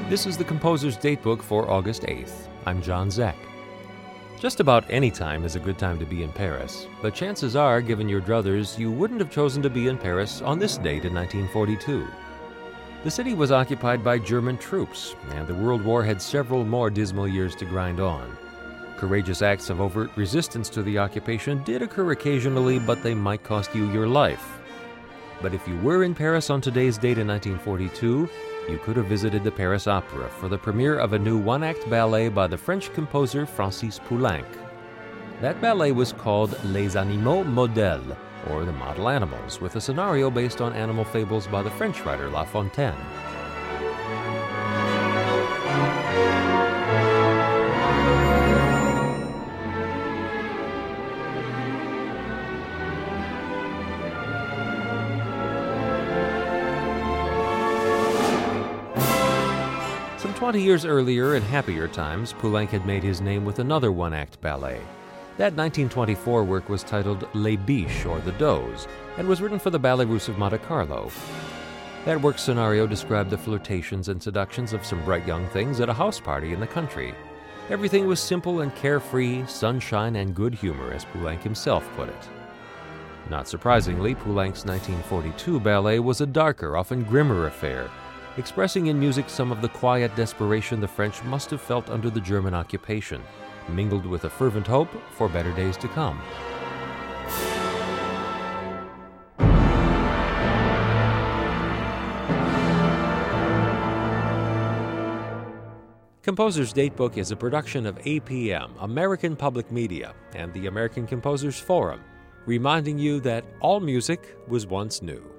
This is the Composer's Datebook for August 8th. I'm John Zeck. Just about any time is a good time to be in Paris, but chances are, given your druthers, you wouldn't have chosen to be in Paris on this date in 1942. The city was occupied by German troops, and the World War had several more dismal years to grind on. Courageous acts of overt resistance to the occupation did occur occasionally, but they might cost you your life. But if you were in Paris on today's date in 1942, you could have visited the Paris Opera for the premiere of a new one-act ballet by the French composer Francis Poulenc. That ballet was called Les Animaux Modèles, or The Model Animals, with a scenario based on animal fables by the French writer La Fontaine. Some 20 years earlier, in happier times, Poulenc had made his name with another one-act ballet. That 1924 work was titled Les Biches, or The Does, and was written for the Ballet Russe of Monte Carlo. That work's scenario described the flirtations and seductions of some bright young things at a house party in the country. Everything was simple and carefree, sunshine and good humor, as Poulenc himself put it. Not surprisingly, Poulenc's 1942 ballet was a darker, often grimmer affair, expressing in music some of the quiet desperation the French must have felt under the German occupation, mingled with a fervent hope for better days to come. Composer's Datebook is a production of APM, American Public Media, and the American Composers Forum, reminding you that all music was once new.